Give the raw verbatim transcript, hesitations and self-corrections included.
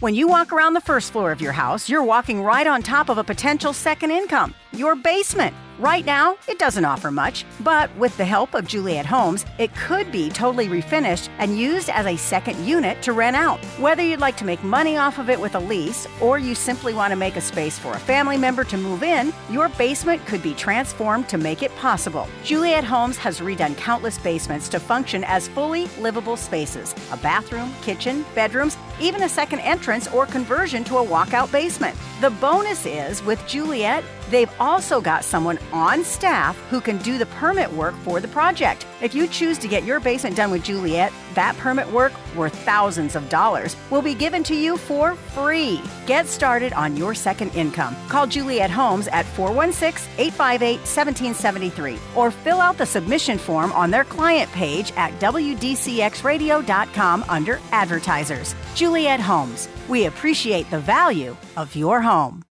When you walk around the first floor of your house, you're walking right on top of a potential second income, your basement. Right now, it doesn't offer much, but with the help of Juliet Homes, it could be totally refinished and used as a second unit to rent out. Whether you'd like to make money off of it with a lease, or you simply want to make a space for a family member to move in, your basement could be transformed to make it possible. Juliet Homes has redone countless basements to function as fully livable spaces, a bathroom, kitchen, bedrooms, even a second entrance or conversion to a walkout basement. The bonus is, with Juliet, they've also got someone on staff who can do the permit work for the project. If you choose to get your basement done with Juliet, that permit work, worth thousands of dollars, will be given to you for free. Get started on your second income. Call Juliet Homes at four one six, eight five eight, one seven seven three or fill out the submission form on their client page at W D C X radio dot com under Advertisers. Juliet Homes. We appreciate the value of your home.